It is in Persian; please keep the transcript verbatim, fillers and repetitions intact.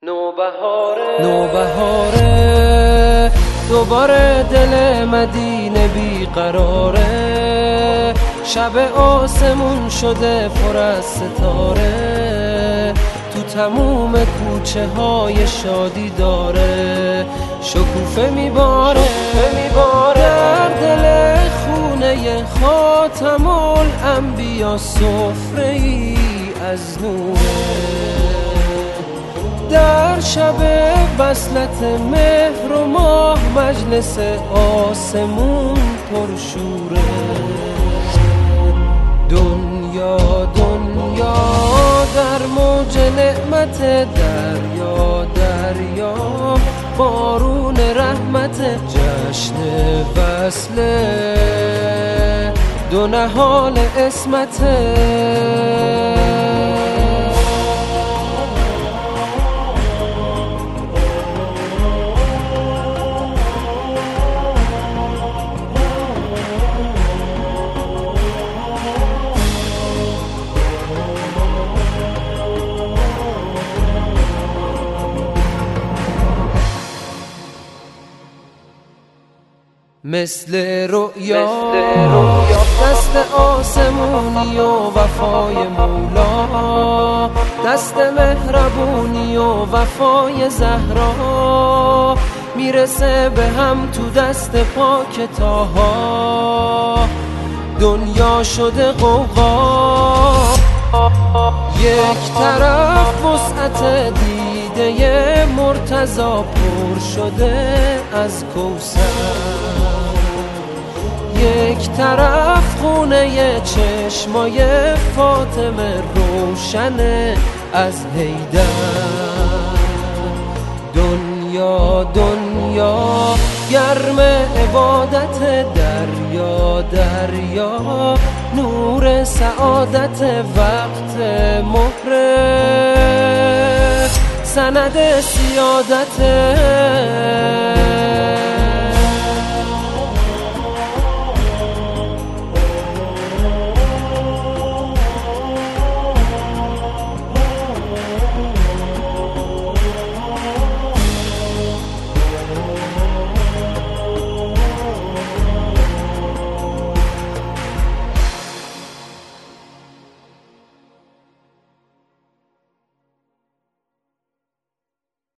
نوبهاره نوبهاره دوباره دل مدینه بیقراره، شب آسمون شده پر از ستاره، تو تموم کوچه های شادی داره، شکوفه میباره در دل خونه خاتم الانبیا، سفره ای از نوره، در شب وصلت مهر و ماه مجلس آسمون پرشوره. دنیا دنیا در موج نعمت، دریا دریا بارون رحمت، جشن وصله دو نهال عصمته. مثل رؤیا دست آسمونی و وفای مولا، دست مهربونی و وفای زهرا، میرسه به هم تو دست پاک طاها. دنیا شده غوغا، یک طرف وسعت دیده مرتضی پر شده از کوثر، یک طرف خونه چشمای فاطمه روشن از حیدر. دنیا دنیا گرم عبادت، دریا دریا نور سعادت، وقت مهر سند سیادت.